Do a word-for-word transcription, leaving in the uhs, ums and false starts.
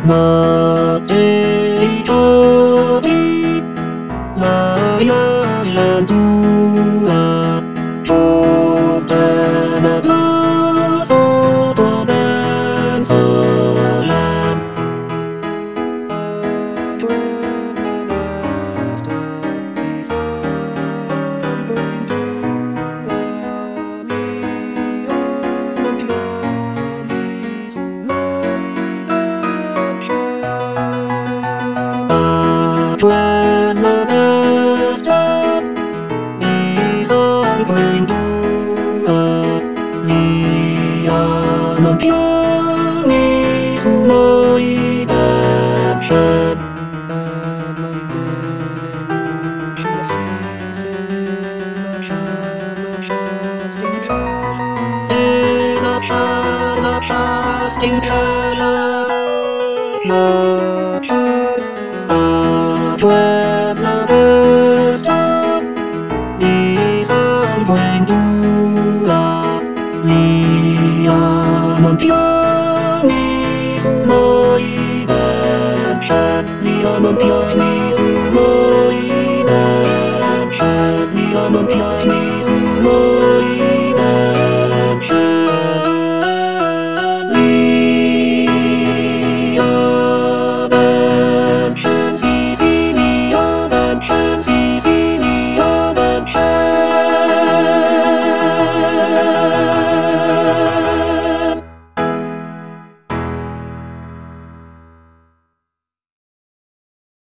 Matei layas dan tua Jordana bersatu dan salam Tuhan menestap di samping dua Dia membiayai semua dahsyat Dahsyat, dahsyat, tingkahlah dahsyat Tuhan menestap di samping dua Dia membiayai semua dahsyat Dia membiayai semua dahsyat Dia membiayai